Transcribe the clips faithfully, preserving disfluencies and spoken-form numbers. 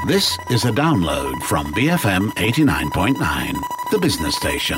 This is a download from B F M eighty-nine point nine, the business station.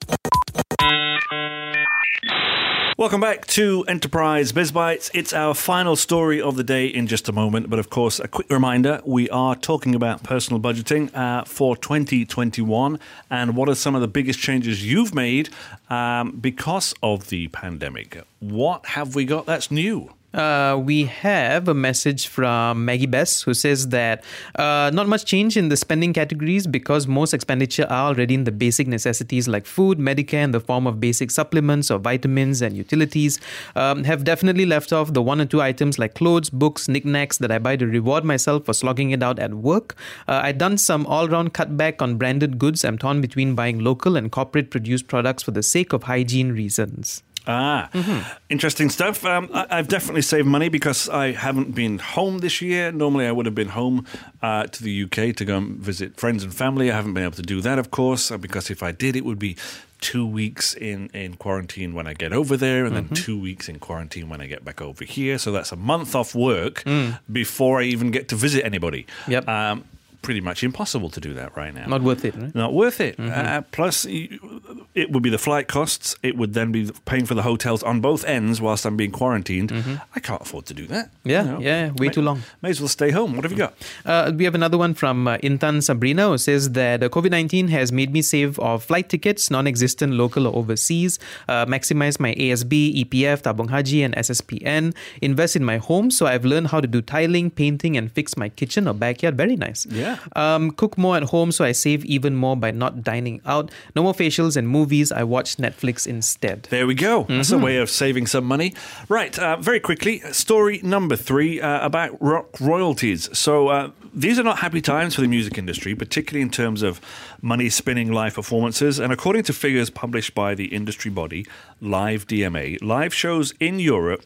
Welcome back to Enterprise BizBytes. It's our final story of the day in just a moment. But of course, a quick reminder, we are talking about personal budgeting uh, for twenty twenty-one. And what are some of the biggest changes you've made um, because of the pandemic? What have we got that's new? Uh, we have a message from Maggie Bess who says that uh, not much change in the spending categories because most expenditure are already in the basic necessities like food, Medicare in the form of basic supplements or vitamins and utilities. Um, have definitely left off the one or two items like clothes, books, knickknacks that I buy to reward myself for slogging it out at work. Uh, I've done some all-round cutback on branded goods. I'm torn between buying local and corporate produced products for the sake of hygiene reasons. Ah, mm-hmm. Interesting stuff. Um, I, I've definitely saved money because I haven't been home this year. Normally I would have been home uh, to the U K to go and visit friends and family. I haven't been able to do that, of course, because if I did, it would be two weeks in, in quarantine when I get over there and mm-hmm. then two weeks in quarantine when I get back over here. So that's a month off work mm. before I even get to visit anybody. Yep. Um, pretty much impossible to do that right now. Not worth it, right? Not worth it. Mm-hmm. Uh, plus, it would be the flight costs. It would then be paying for the hotels on both ends whilst I'm being quarantined. Mm-hmm. I can't afford to do that. Yeah, you know? yeah, way may, too long. May as well stay home. What have you got? Uh, we have another one from uh, Intan Sabrina who says that uh, COVID nineteen has made me save of flight tickets, non-existent local or overseas, uh, maximize my A S B, E P F, Tabung Haji and S S P N, invest in my home. So I've learned how to do tiling, painting and fix my kitchen or backyard. Very nice. Yeah. Um, cook more at home, so I save even more by not dining out. No more facials and movies. I watch Netflix instead. There we go. Mm-hmm. That's a way of saving some money. Right, uh, very quickly, story number three uh, about rock royalties. So uh, these are not happy times for the music industry, particularly in terms of money spinning live performances. And according to figures published by the industry body, Live D M A, live shows in Europe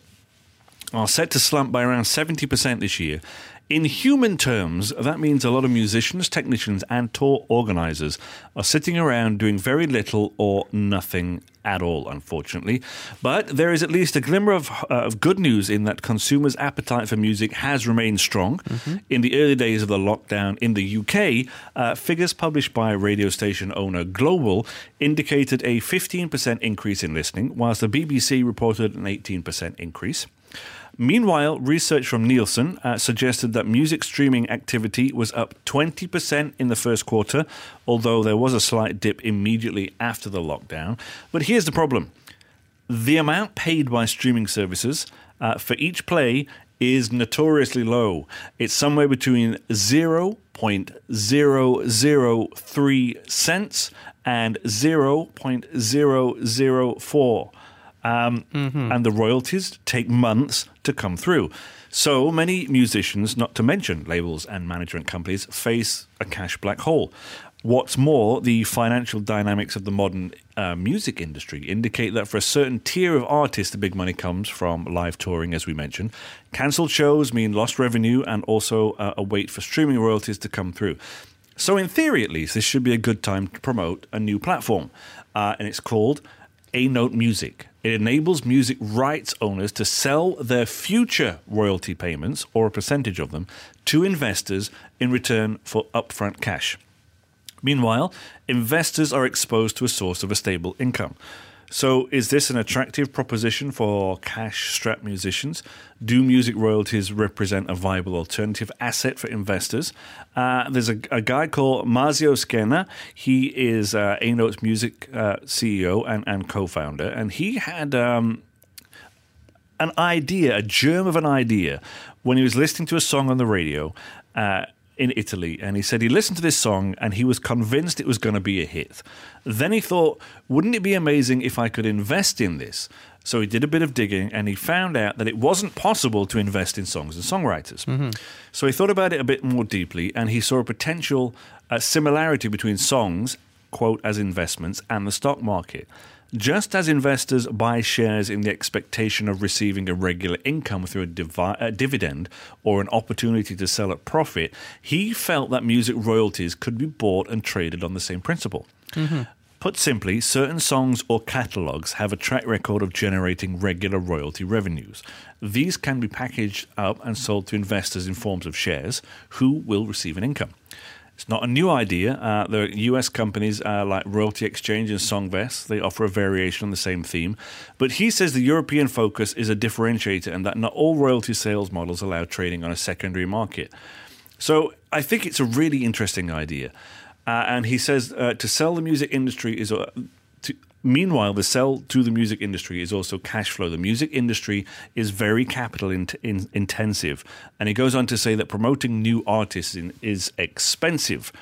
are set to slump by around seventy percent this year. In human terms, that means a lot of musicians, technicians and tour organisers are sitting around doing very little or nothing at all, unfortunately. But there is at least a glimmer of, uh, of good news in that consumers' appetite for music has remained strong. Mm-hmm. In the early days of the lockdown in the U K, uh, figures published by radio station owner Global indicated a fifteen percent increase in listening, whilst the B B C reported an eighteen percent increase. Meanwhile, research from Nielsen uh, suggested that music streaming activity was up twenty percent in the first quarter, although there was a slight dip immediately after the lockdown. But here's the problem. The amount paid by streaming services uh, for each play is notoriously low. It's somewhere between zero point zero zero three cents and zero point zero zero four. Um, mm-hmm. And the royalties take months to come through. So many musicians, not to mention labels and management companies, face a cash black hole. What's more, the financial dynamics of the modern uh, music industry indicate that for a certain tier of artists, the big money comes from live touring, as we mentioned. Cancelled shows mean lost revenue and also uh, a wait for streaming royalties to come through. So in theory, at least, this should be a good time to promote a new platform. Uh, and it's called A-Note Music. It enables music rights owners to sell their future royalty payments, or a percentage of them, to investors in return for upfront cash. Meanwhile, investors are exposed to a source of a stable income. So is this an attractive proposition for cash-strapped musicians? Do music royalties represent a viable alternative asset for investors? Uh, there's a, a guy called Marzio Scherna. He is uh, A-Note's music uh, C E O and, and co-founder, and he had um, an idea, a germ of an idea, when he was listening to a song on the radio uh, in Italy, and he said he listened to this song and he was convinced it was going to be a hit. Then he thought, wouldn't it be amazing if I could invest in this? So he did a bit of digging and he found out that it wasn't possible to invest in songs and songwriters. Mm-hmm. So he thought about it a bit more deeply and he saw a potential uh, similarity between songs, quote, as investments, and the stock market. Just as investors buy shares in the expectation of receiving a regular income through a, divi- a dividend or an opportunity to sell at profit, he felt that music royalties could be bought and traded on the same principle. Mm-hmm. Put simply, certain songs or catalogues have a track record of generating regular royalty revenues. These can be packaged up and sold to investors in forms of shares, who will receive an income. It's not a new idea. Uh, there are U S companies uh, like Royalty Exchange and Songvest. They offer a variation on the same theme. But he says the European focus is a differentiator and that not all royalty sales models allow trading on a secondary market. So I think it's a really interesting idea. Uh, and he says uh, to sell the music industry is... Uh, to, meanwhile, the sell to the music industry is also cash flow. The music industry is very capital in, in, intensive. And he goes on to say that promoting new artists in, is expensive.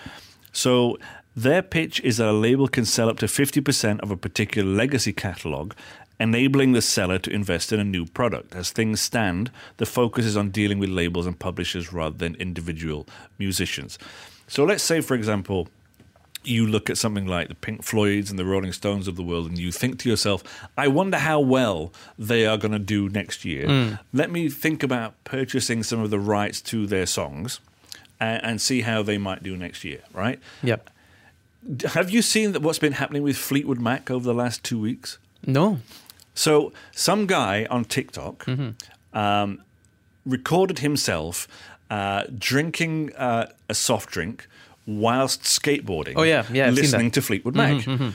So their pitch is that a label can sell up to fifty percent of a particular legacy catalogue, enabling the seller to invest in a new product. As things stand, the focus is on dealing with labels and publishers rather than individual musicians. So let's say, for example, you look at something like the Pink Floyds and the Rolling Stones of the world and you think to yourself, I wonder how well they are going to do next year. Mm. Let me think about purchasing some of the rights to their songs and, and see how they might do next year, right? Yep. Have you seen that what's been happening with Fleetwood Mac over the last two weeks? No. So some guy on TikTok mm-hmm. um, recorded himself uh, drinking uh, a soft drink whilst skateboarding, oh, yeah, yeah, I've listening to Fleetwood Mac. Mm-hmm, mm-hmm.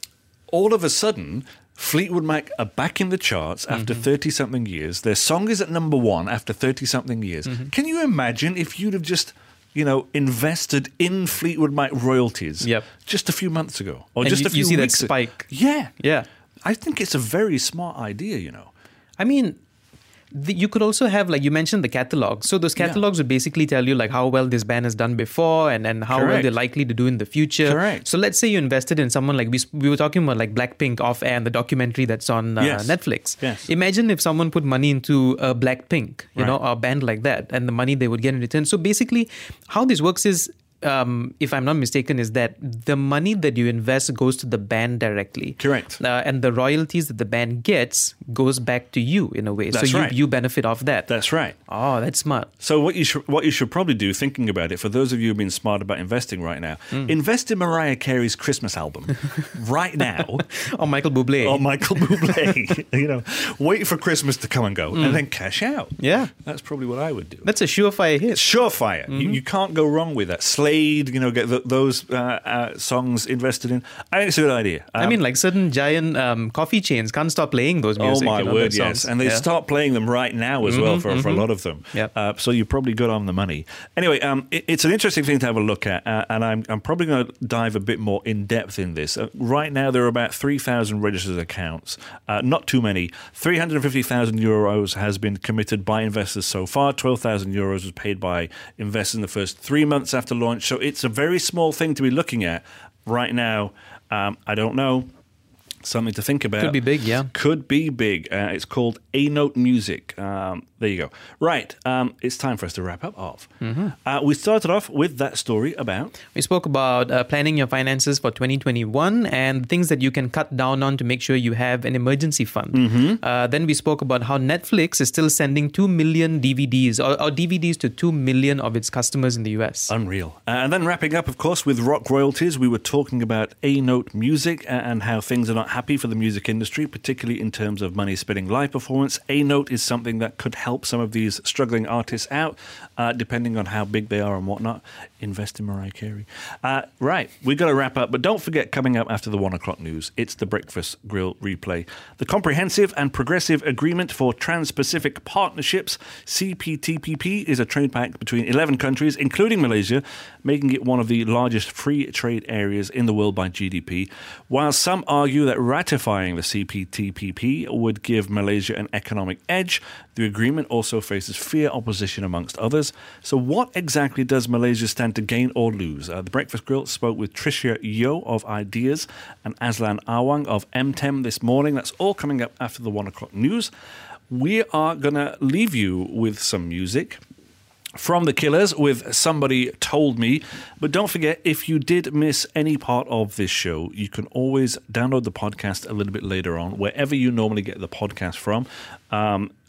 All of a sudden, Fleetwood Mac are back in the charts after mm-hmm. thirty-something years. Their song is at number one after thirty-something years. Mm-hmm. Can you imagine if you'd have just, you know, invested in Fleetwood Mac royalties yep. just a few months ago? Or and just you, a few you see weeks that spike. Ago? Yeah. Yeah. I think it's a very smart idea, you know. I mean... The, you could also have, like you mentioned, the catalog. So those catalogs yeah. would basically tell you like how well this band has done before and, and how Correct. well they're likely to do in the future. Correct. So let's say you invested in someone like we we were talking about like Blackpink off air and the documentary that's on uh, yes. Netflix. Yes. Imagine if someone put money into a Blackpink, you right. know, or a band like that, and the money they would get in return. So basically, how this works is, um, if I'm not mistaken, is that the money that you invest goes to the band directly. Correct. Uh, and the royalties that the band gets goes back to you in a way. That's so you, right. you benefit off that. That's right. Oh, that's smart. So what you should what you should probably do, thinking about it, for those of you who've been smart about investing right now, mm. invest in Mariah Carey's Christmas album right now. Or Michael Bublé. Or Michael Bublé. You know, wait for Christmas to come and go, mm. and then cash out. Yeah, that's probably what I would do. That's a surefire hit. Surefire. Mm-hmm. You, you can't go wrong with that. Slade, you know, get the, those uh, uh, songs invested in. I think it's a good idea. Um, I mean, like certain giant um, coffee chains can't stop playing those music. Oh my you know, word, yes, and they yeah. start playing them right now as mm-hmm, well for, mm-hmm. for a lot of them. Yep. Uh, so you're probably good on the money. Anyway, um, it, it's an interesting thing to have a look at, uh, and I'm, I'm probably going to dive a bit more in depth in this. Uh, right now, there are about three thousand registered accounts. Uh, not too many. three hundred fifty thousand euros has been committed by investors so far. twelve thousand euros was paid by investors in the first three months after launch. So it's a very small thing to be looking at right now. Um, I don't know. Something to think about. Could be big, yeah. Could be big. Uh, it's called A-Note Music. Um, there you go. Right. Um, it's time for us to wrap up off. Mm-hmm. Uh, we started off with that story about... We spoke about uh, planning your finances for twenty twenty-one and things that you can cut down on to make sure you have an emergency fund. Mm-hmm. Uh, then we spoke about how Netflix is still sending two million D V Ds or, or D V Ds to two million of its customers in the U S. Unreal. Uh, and then wrapping up, of course, with rock royalties, we were talking about A-Note Music and how things are not happy for the music industry, particularly in terms of money spinning live performance. A-Note is something that could help some of these struggling artists out, uh, depending on how big they are and whatnot. Invest in Mariah Carey. Uh, right, we've got to wrap up, but don't forget, coming up after the one o'clock news, it's the Breakfast Grill replay. The Comprehensive and Progressive Agreement for Trans-Pacific Partnerships, C P T P P, is a trade pact between eleven countries, including Malaysia, making it one of the largest free trade areas in the world by G D P. While some argue that ratifying the C P T P P would give Malaysia an economic edge, the agreement also faces fierce opposition amongst others. So what exactly does Malaysia stand to gain or lose? Uh, the Breakfast Grill spoke with Tricia Yeo of Ideas and Aslan Awang of M T E M this morning. That's all coming up after the one o'clock news. We are going to leave you with some music from The Killers with Somebody Told Me. But don't forget, if you did miss any part of this show, you can always download the podcast a little bit later on, wherever you normally get the podcast from. Um,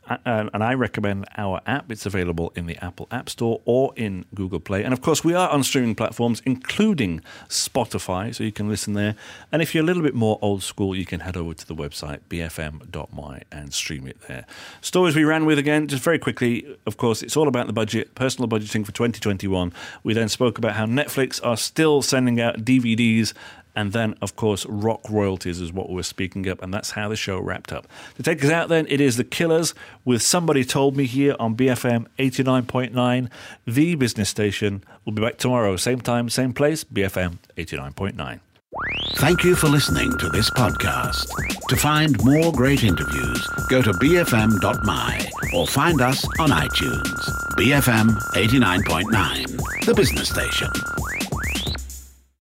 and, and I recommend our app. It's available in the Apple App Store or in Google Play. And of course, we are on streaming platforms, including Spotify, so you can listen there. And if you're a little bit more old school, you can head over to the website b f m dot m y and stream it there. Stories we ran with again, just very quickly. Of course, it's all about the budget, personal budgeting for twenty twenty-one. We then spoke about how Netflix are still sending out D V Ds. And then, of course, rock royalties is what we're speaking of, and that's how the show wrapped up. To take us out then, it is The Killers with Somebody Told Me here on B F M eighty-nine point nine, the business station. We'll be back tomorrow, same time, same place, B F M eighty-nine point nine. Thank you for listening to this podcast. To find more great interviews, go to b f m dot m y or find us on iTunes. B F M eighty-nine point nine, the business station.